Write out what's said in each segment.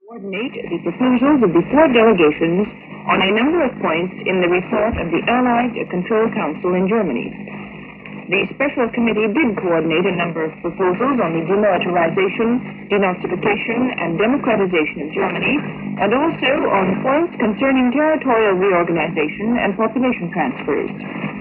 coordinate the proposals of the four delegations on a number of points in the report of the Allied Control Council in Germany. The special committee did coordinate a number of proposals on the demilitarization, denazification, and democratization of Germany, and also on points concerning territorial reorganization and population transfers.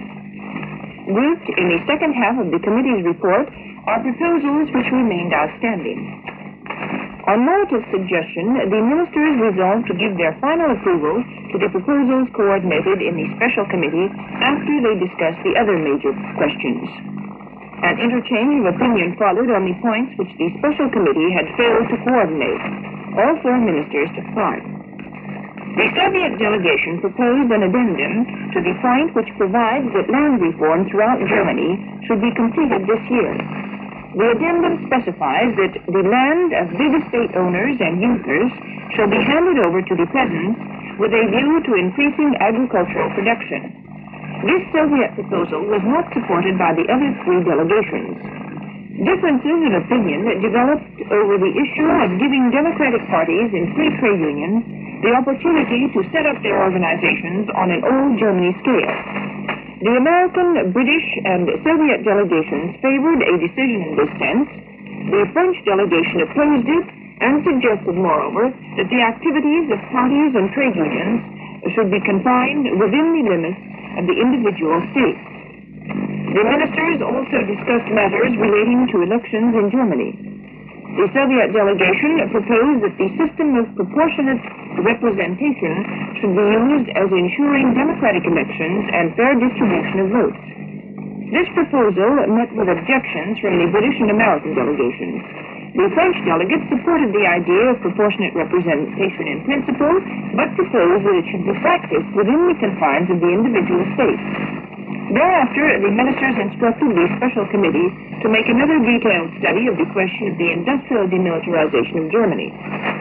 Grouped in the second half of the committee's report are proposals which remained outstanding. On Molotow's suggestion, the ministers resolved to give their final approval to the proposals coordinated in the special committee after they discussed the other major questions. An interchange of opinion followed on the points which the special committee had failed to coordinate. All four ministers took part. The Soviet delegation proposed an addendum to the point which provides that land reform throughout Germany should be completed this year. The addendum specifies that the land of big estate owners and users shall be handed over to the peasants with a view to increasing agricultural production. This Soviet proposal was not supported by the other three delegations. Differences of opinion developed over the issue of giving democratic parties in free trade unions the opportunity to set up their organizations on an old Germany scale. The American, British, and Soviet delegations favored a decision in this sense. The French delegation opposed it and suggested, moreover, that the activities of parties and trade unions should be confined within the limits of the individual states. The ministers also discussed matters relating to elections in Germany. The Soviet delegation proposed that the system of proportionate representation should be used as ensuring democratic elections and fair distribution of votes. This proposal met with objections from the British and American delegations. The French delegates supported the idea of proportionate representation in principle, but proposed that it should be practiced within the confines of the individual states. Thereafter, the ministers instructed the special committee to make another detailed study of the question of the industrial demilitarization of Germany.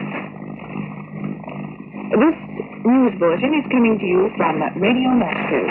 This news bulletin is coming to you from Radio Moscow.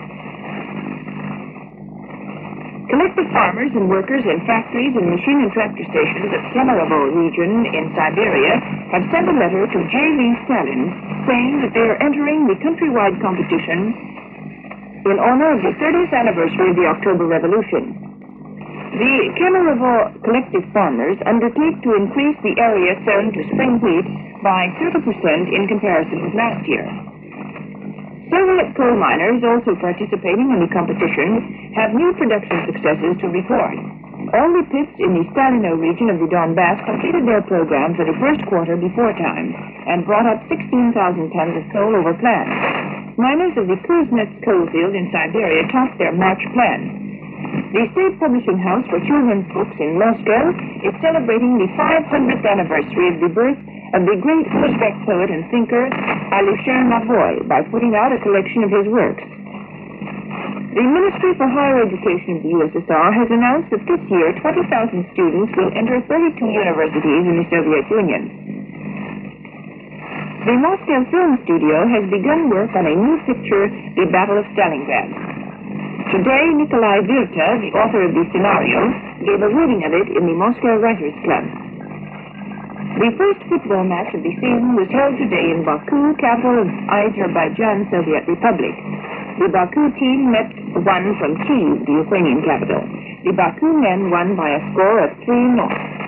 Collective farmers and workers in factories and machine and tractor stations of Kemerovo region in Siberia have sent a letter to J.V. Stalin saying that they are entering the countrywide competition in honor of the 30th anniversary of the October Revolution. The Kemerovo collective farmers undertake to increase the area sown to spring wheat by 30% in comparison with last year. Soviet coal miners, also participating in the competition, have new production successes to report. All the pits in the Stalino region of the Donbass completed their program for the first quarter before time and brought up 16,000 tons of coal over plan. Miners of the Kuznets coal field in Siberia topped their March plan. The State Publishing House for Children's Books in Moscow is celebrating the 500th anniversary of the birth of the great Uzbek poet and thinker Alisher Navoy by putting out a collection of his works. The Ministry for Higher Education of the USSR has announced that this year 20,000 students will enter 32 universities in the Soviet Union. The Moscow Film Studio has begun work on a new picture, The Battle of Stalingrad. Today, Nikolai Virta, the author of the scenario, gave a reading of it in the Moscow Writers' Club. The first football match of the season was held today in Baku, capital of Azerbaijan Soviet Republic. The Baku team won from Kyiv, the Ukrainian capital. The Baku men won by a score of 3-0.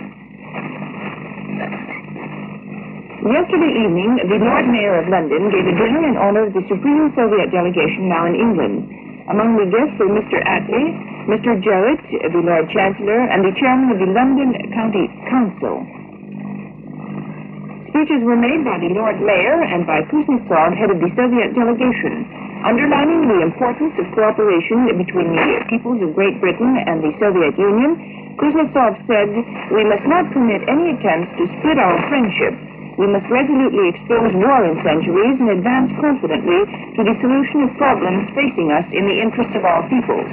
Yesterday evening, the Lord Mayor of London gave a dinner in honor of the Supreme Soviet delegation now in England. Among the guests were Mr. Attlee, Mr. Jowett, the Lord Chancellor, and the Chairman of the London County Council. Speeches were made by the Lord Mayor and by Kuznetsov, head of the Soviet delegation, underlining the importance of cooperation between the peoples of Great Britain and the Soviet Union. Kuznetsov said, "We must not permit any attempts to split our friendship. We must resolutely expose war incendiaries and advance confidently to the solution of problems facing us in the interest of all peoples."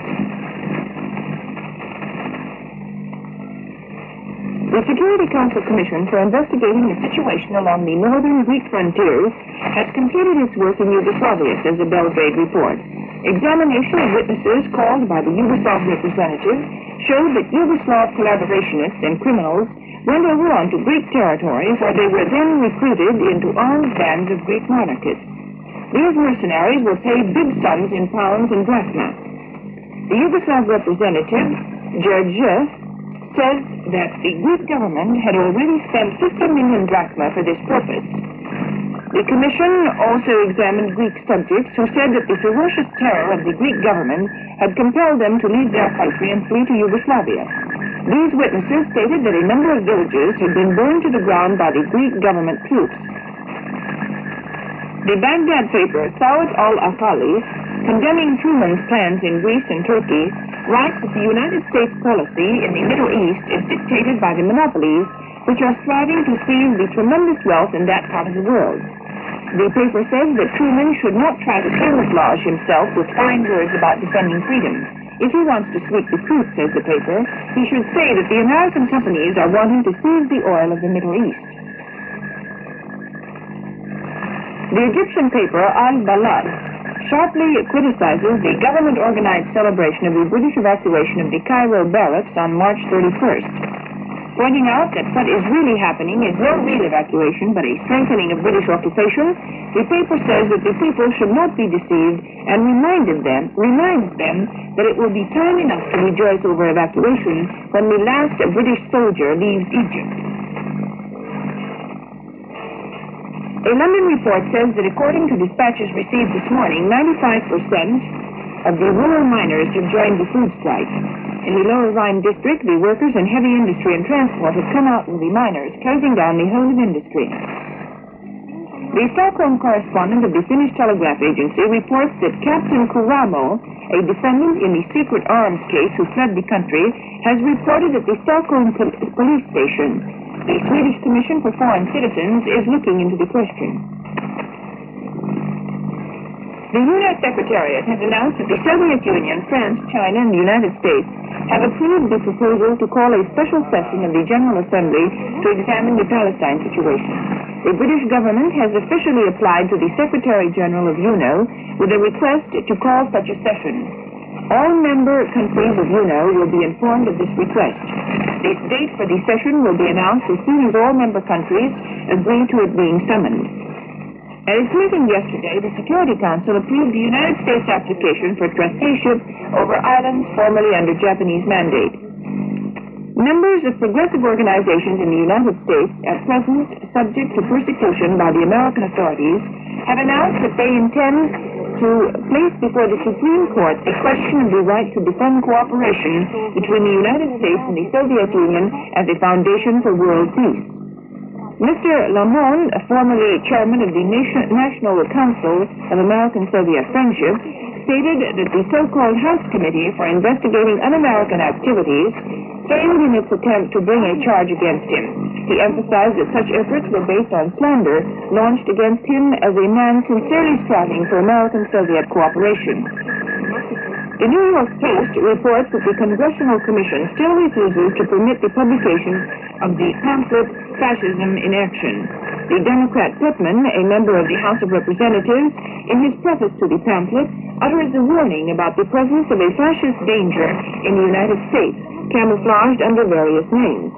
The Security Council Commission for investigating the situation along the northern Greek frontiers has completed its work in Yugoslavia, says a Belgrade report. Examination of witnesses called by the Yugoslav representative showed that Yugoslav collaborationists and criminals went over onto Greek territory, where they were then recruited into armed bands of Greek monarchists. These mercenaries were paid big sums in pounds and drachma. The Yugoslav representative, George, says that the Greek government had already spent 50 million drachma for this purpose. The commission also examined Greek subjects who said that the ferocious terror of the Greek government had compelled them to leave their country and flee to Yugoslavia. These witnesses stated that a number of villages had been burned to the ground by the Greek government troops. The Baghdad paper, Saud al-Akhali, condemning Truman's plans in Greece and Turkey, writes that the United States policy in the Middle East is dictated by the monopolies which are striving to seize the tremendous wealth in that part of the world. The paper says that Truman should not try to camouflage himself with fine words about defending freedom. If he wants to speak the truth, says the paper, he should say that the American companies are wanting to seize the oil of the Middle East. The Egyptian paper, Al-Balad, sharply criticizes the government-organized celebration of the British evacuation of the Cairo barracks on March 31st, pointing out that what is really happening is no real evacuation, but a strengthening of British occupation. The paper says that the people should not be deceived and reminds them that it will be time enough to rejoice over evacuation when the last British soldier leaves Egypt. A London report says that according to dispatches received this morning, 95% of the rural miners have joined the food strike. In the Lower Rhine district, the workers in heavy industry and transport have come out with the miners, closing down the whole of industry. The Stockholm correspondent of the Finnish Telegraph Agency reports that Captain Kuramo, a defendant in the secret arms case who fled the country, has reported at the Stockholm police station. The Swedish Commission for Foreign Citizens is looking into the question. The UNO Secretariat has announced that the Soviet Union, France, China, and the United States have approved the proposal to call a special session of the General Assembly to examine the Palestine situation. The British government has officially applied to the Secretary General of UNO with a request to call such a session. All member countries of UNO will be informed of this request. The date for the session will be announced as soon as all member countries agree to it being summoned. At its meeting yesterday, the Security Council approved the United States application for trusteeship over islands formerly under Japanese mandate. Members of progressive organizations in the United States, at present subject to persecution by the American authorities, have announced that they intend to place before the Supreme Court the question of the right to defend cooperation between the United States and the Soviet Union as a foundation for world peace. Mr. Lamont, formerly chairman of the National Council of American-Soviet Friendship, stated that the so-called House Committee for Investigating Un-American Activities failed in its attempt to bring a charge against him. He emphasized that such efforts were based on slander launched against him as a man sincerely striving for American-Soviet cooperation. The New York Post reports that the Congressional Commission still refuses to permit the publication of the pamphlet Fascism in Action. The Democrat Pittman, a member of the House of Representatives, in his preface to the pamphlet, utters a warning about the presence of a fascist danger in the United States, camouflaged under various names.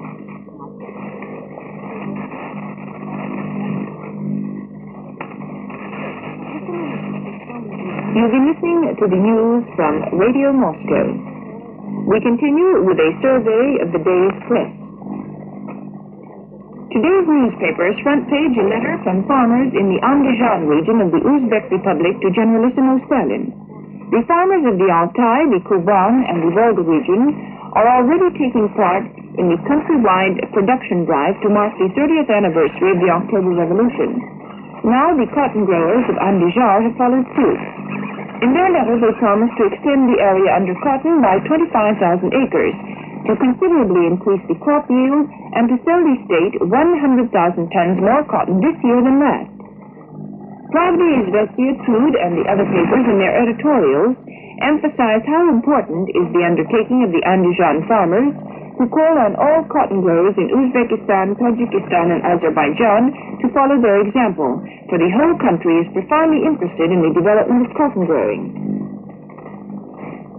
You've been listening to the news from Radio Moscow. We continue with a survey of the day's press. Today's newspaper's front page, a letter from farmers in the Andijan region of the Uzbek Republic to Generalissimo Stalin. The farmers of the Altai, the Kuban, and the Volga regions are already taking part in the countrywide production drive to mark the 30th anniversary of the October Revolution. Now the cotton growers of Andijar have followed suit. In their letter, they promised to extend the area under cotton by 25,000 acres, to considerably increase the crop yield, and to sell the state 100,000 tons more cotton this year than last. Pravda Izvestia, Trud, and the other papers in their editorials emphasize how important is the undertaking of the Andijan farmers, who call on all cotton growers in Uzbekistan, Tajikistan, and Azerbaijan to follow their example, for the whole country is profoundly interested in the development of cotton growing.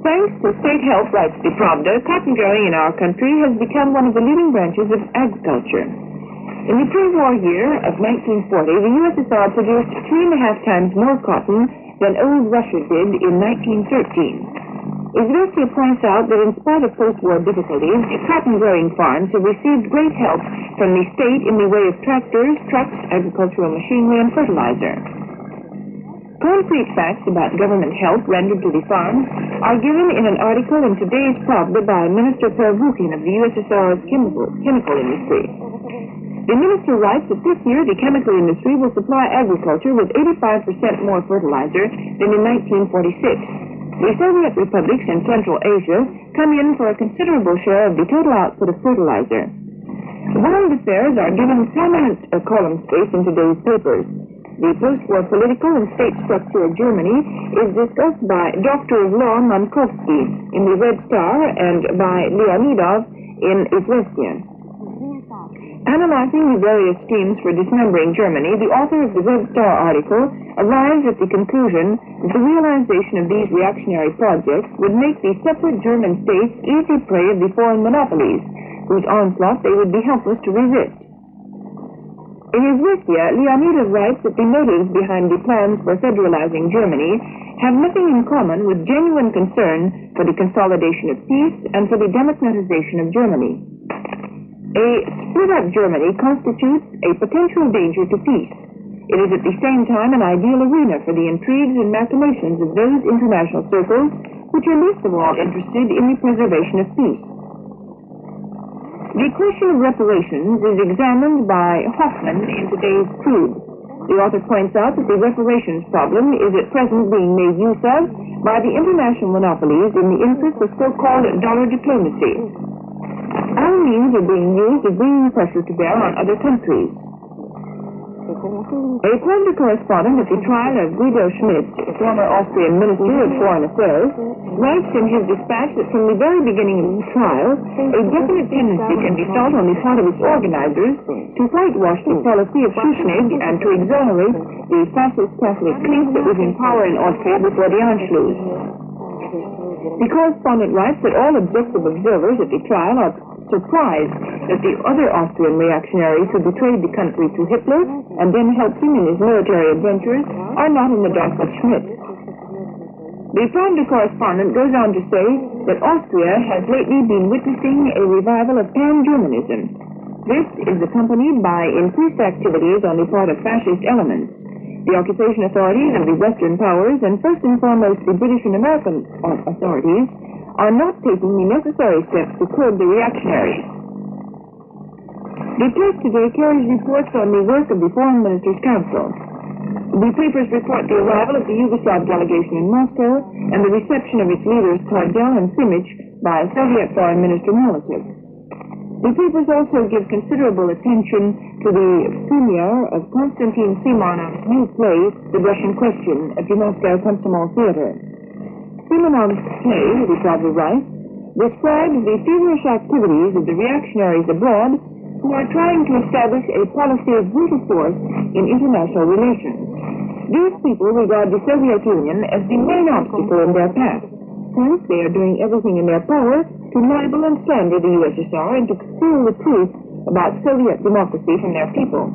Thanks to state help, writes the Pravda, cotton growing in our country has become one of the leading branches of agriculture. In the pre-war year of 1940, the USSR produced 3.5 times more cotton than old Russia did in 1913. Izvestia points out that in spite of post-war difficulties, cotton-growing farms have received great help from the state in the way of tractors, trucks, agricultural machinery, and fertilizer. Concrete facts about government help rendered to the farms are given in an article in today's Pravda by Minister Pervukhin of the USSR's chemical industry. The minister writes that this year the chemical industry will supply agriculture with 85% more fertilizer than in 1946. The Soviet republics in Central Asia come in for a considerable share of the total output of fertilizer. World affairs are given prominent column space in today's papers. The post-war political and state structure of Germany is discussed by Doctor of Law Mankovsky in the Red Star and by Leonidov in Izvestia. Analyzing the various schemes for dismembering Germany, the author of the Red Star article arrives at the conclusion that the realization of these reactionary projects would make the separate German states easy prey of the foreign monopolies, whose onslaught they would be helpless to resist. In Izvestia, Leonidov writes that the motives behind the plans for federalizing Germany have nothing in common with genuine concern for the consolidation of peace and for the democratization of Germany. A split-up Germany constitutes a potential danger to peace. It is at the same time an ideal arena for the intrigues and machinations of those international circles which are least of all interested in the preservation of peace. The question of reparations is examined by Hoffman in today's Crude. The author points out that the reparations problem is at present being made use of by the international monopolies in the interest of so-called dollar diplomacy. All means are being used of bringing pressure to bear on other countries. A Pravda correspondent at the trial of Guido Schmidt, former Austrian Minister of Foreign Affairs, writes in his dispatch that from the very beginning of the trial, a definite tendency can be felt on the part of its organizers to whitewash the policy of Schuschnigg and to exonerate the fascist Catholic clique that was in power in Austria before the Anschluss. The correspondent writes that all objective observers at the trial are surprised that the other Austrian reactionaries who betrayed the country to Hitler and then helped him in his military adventures are not in the dock with Schmidt. The Pravda correspondent goes on to say that Austria has lately been witnessing a revival of pan-Germanism. This is accompanied by increased activities on the part of fascist elements. The occupation authorities of the Western powers, and first and foremost the British and American authorities, are not taking the necessary steps to curb the reactionaries. The press today carries reports on the work of the Foreign Ministers' Council. The papers report the arrival of the Yugoslav delegation in Moscow and the reception of its leaders Kardel and Simic by Soviet Foreign Minister Molotov. The papers also give considerable attention to the premiere of Konstantin Simonov's new play, The Russian Question, at the Moscow Komsomol Theater. Simonov's play, the Pravda writes, describes the feverish activities of the reactionaries abroad who are trying to establish a policy of brutal force in international relations. These people regard the Soviet Union as the main obstacle in their path. Hence, they are doing everything in their power to libel and slander the USSR and to conceal the truth about Soviet democracy from their people.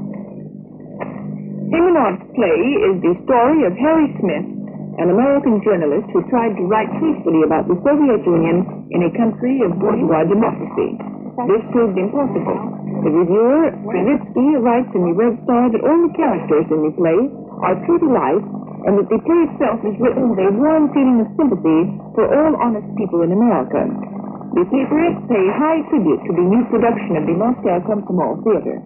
Simonov's play is the story of Harry Smith, an American journalist who tried to write truthfully about the Soviet Union in a country of bourgeois democracy. This proved impossible. The reviewer, Krivitsky, writes in the Red Star that all the characters in the play are true to life and that the play itself is written with a warm feeling of sympathy for all honest people in America. The papers pay high tribute to the new production of the Moscow Komsomol Theater.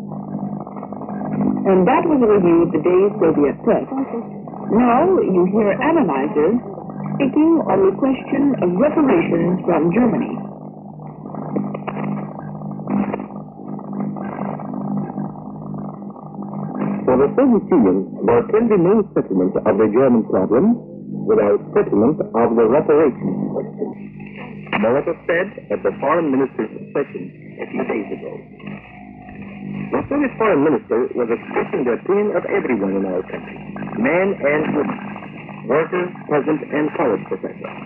And that was a review of the day's Soviet press. Now you hear analyzers speaking on the question of reparations from Germany. For the Soviet Union, there can be no settlement of the German problem without settlement of the reparations question. Molotov said at the foreign minister's session a few days ago. The Soviet foreign minister was expressing the opinion of everyone in our country, men and women, workers, peasant, and college professor.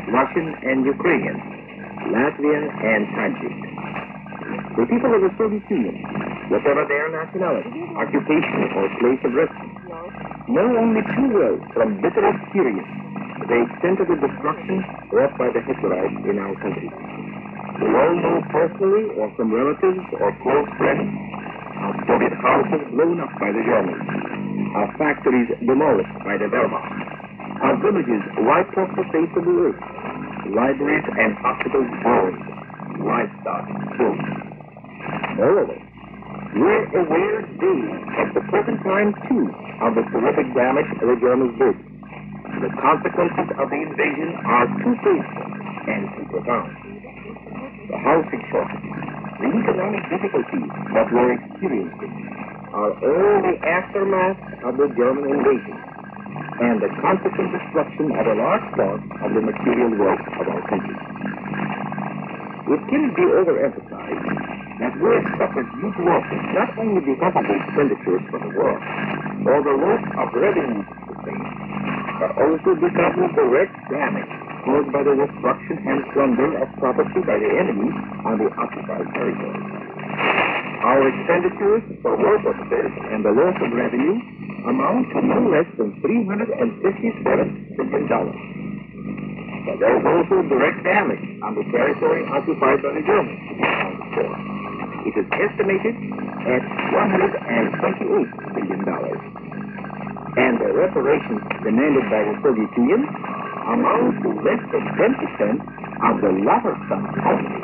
Russian and Ukrainian, Latvian and Tajik. The people of the Soviet Union, whatever their nationality, occupation, or place of residence, know only too well from bitter experience the extent of the destruction wrought by the Hitlerites in our country. We all know personally or from relatives or close friends our Soviet houses blown up by the Germans, our factories demolished by the Wehrmacht, our villages wiped off the face of the earth, libraries and hospitals burned, livestock killed. Moreover, we're aware today at the present time, too, of the terrific damage the Germans did. The consequences of the invasion are too painful and too profound. The housing shortage, the economic difficulties that we're experiencing are all the aftermath of the German invasion and the consequent destruction of a large part of the material wealth of our country. It cannot be overemphasized that we have suffered huge losses not only because of the expenditures for the war or the loss of revenue sustained, but also because of direct damage caused by the destruction and plunder of property by the enemy on the occupied territory. Our expenditures for war purposes and the loss of revenue amount to no less than $357 billion. But there is also direct damage on the territory occupied by the Germans to be accounted for. It is estimated at $128 billion. And the reparations demanded by the Soviet Union amount to less than 10% of the latter sum only.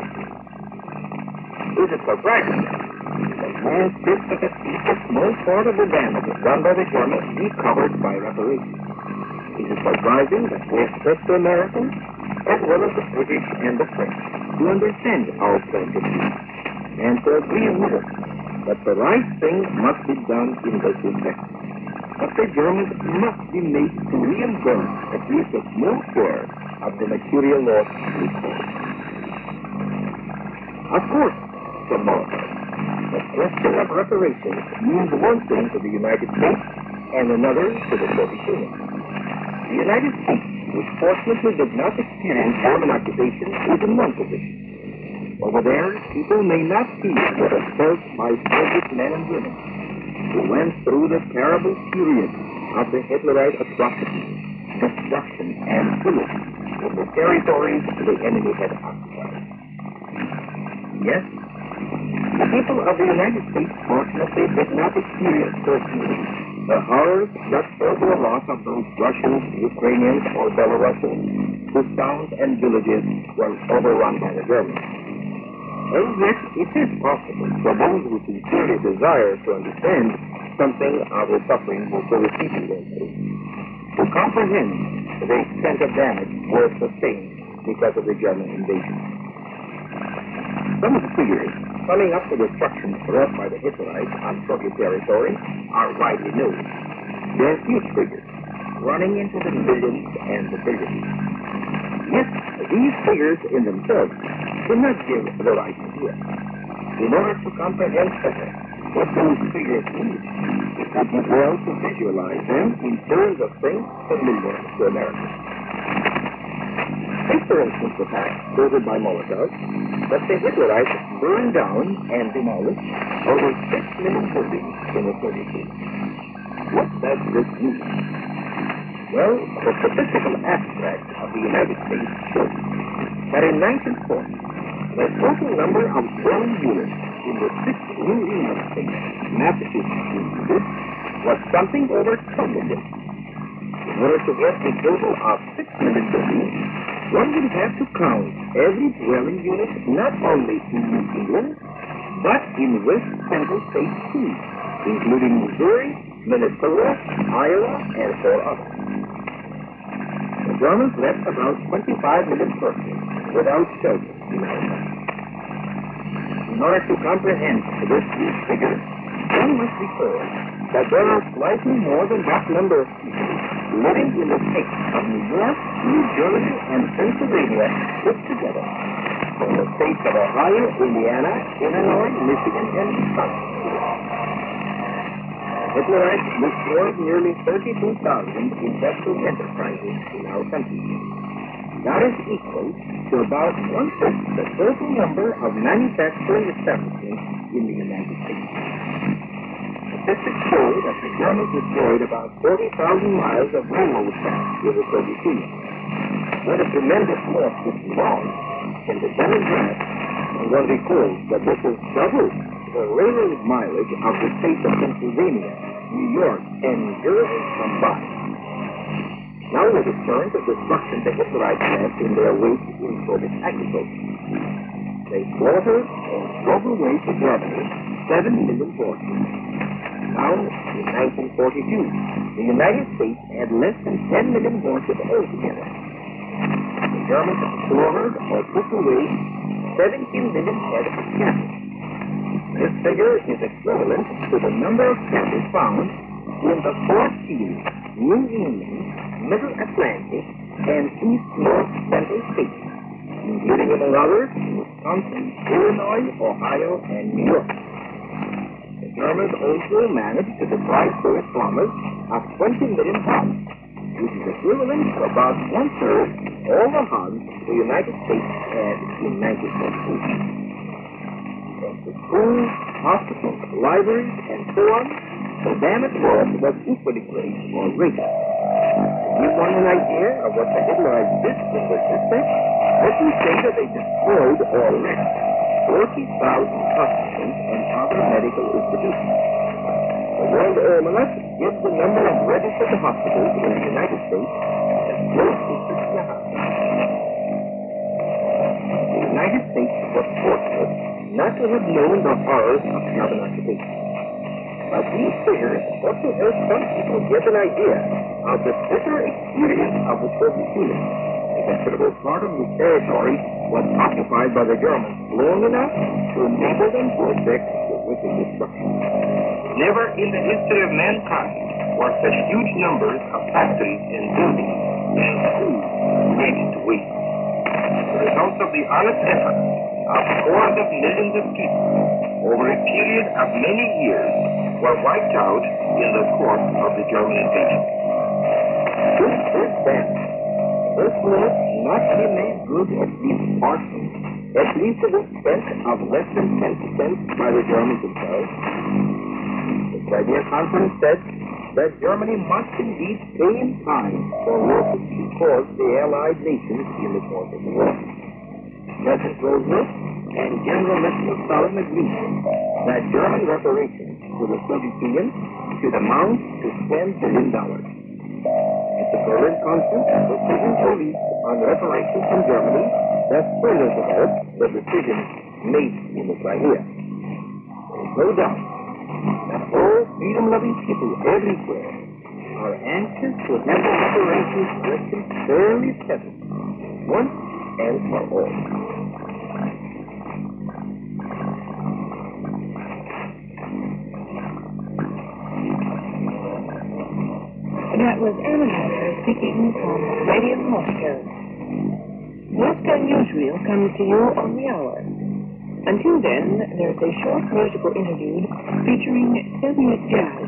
Is it surprising that more that at least a small part of the damage done by the Germans be covered by reparations? Is it surprising that we expect the Americans, as well as the British and the French, to understand our point of view and to agree with us that the right thing must be done in this respect? But the Germans must be made to reimburse at least a small share of the material loss we caused. Of course, said Molotov, the question of reparations means one thing to the United States and another to the Soviet Union. The United States, which fortunately did not experience German occupation, is in one position. Over there, people may not see what is felt by Soviet men and women who went through the terrible period of the Hitlerite atrocity, destruction, and pillage in the territories the enemy had occupied. Yes, the people of the United States fortunately did not experience personally the horrors that fell to the loss of those Russians, Ukrainians, or Belarusians whose towns and villages were overrun by the Germans. And yet, it is possible for those who sincerely desire to understand something of the suffering the Soviet people went through, to comprehend the extent of damage was sustained because of the German invasion. Some of the figures summing up the destruction wrought by the Hitlerites on Soviet territory are widely known. They are huge figures, running into the millions and the billions. Yet, these figures in themselves do not give the right idea. In order to comprehend better what those figures mean, it would be well to visualize them in terms of things familiar to Americans. Take, for instance, the fact quoted by Molotov that the Hitlerites burned down and demolished over 6 million buildings in the Soviet Union. What does this mean? Well, the statistical abstract of the United States shows that in 1940, the total number of dwelling units in the 6 New England states, Massachusetts included, was something over 10 million. In order to get a total of 6 million buildings, one would have to count every dwelling unit not only in New England, but in West Central states too, including Missouri, Minnesota, Iowa, and 4 others. The Germans left about 25 million persons without shelter in our country. In order to comprehend this huge figure, one must recall that there are slightly more than that number of people living in the states of New York, New Jersey, and Pennsylvania put together, from the states of Ohio, Indiana, Illinois, Michigan, and Wisconsin. Hitlerites destroyed nearly 32,000 industrial enterprises in our country. That is equal to about one-fifth the total number of manufacturing establishments in the United States. Statistics show that the Germans destroyed about 40,000 miles of railroad tracks with the Soviet Union. What a tremendous loss this was in the general graph, and one recalls that this is double the railroad mileage of the states of Pennsylvania, New York, and New Jersey combined. Now let us turn to the destruction the Hitlerites had in their wake in Soviet agriculture. They slaughtered and drove away to Germany 7 million horses. Now, in 1942, the United States had less than 10 million horses altogether. The Germans slaughtered or took away 17 million head of cattle. This figure is equivalent to the number of cattle found in the 14 New England, Middle Atlantic, and East North Central states, including, among others, Wisconsin, Illinois, Ohio, and New York. The Germans also managed to deprive Soviet farmers of 20 million hogs, which is equivalent to about one-third all the hogs the United States had in 1942. The schools, hospitals, libraries, and so on, the damage was equally great or greater. To give one an idea of what the Hitlerites did in this respect, let me say that they destroyed or wrecked 40,000 hospitals and other medical institutions. The World Almanac gives the number of registered hospitals in the United States as close to 6,500. The United States was fortunate not to have known the horrors of carbon occupation. But these figures also help some people get an idea of the bitter experience of the Soviet Union. A considerable part of the territory was occupied by the Germans long enough to enable them to effect the wicked destruction. Never in the history of mankind were such huge numbers of factories and buildings and schools ready to waste. The results of the honest efforts of scores of millions of people over a period of many years were wiped out in the course of the German invasion. This is bad. This loss not be made good at least partially, at least to the extent of less than 10% by the Germans themselves. The Crimea Conference said that Germany must indeed pay in time for losses she caused the Allied nations in the course of the war. President Roosevelt and General Stalin agreed that German reparations to the Soviet Union should amount to $10 billion. At the Berlin Conference, decisions were reached on reparations from Germany that further developed the decisions made in the Crimea. There is no doubt that all freedom-loving people everywhere are anxious to have the reparations question fairly settled once and for all. That was Anna Hunter speaking from Radio Moscow. Moscow Newsreel comes to you on the hour. Until then, there's a short musical interlude featuring Soviet jazz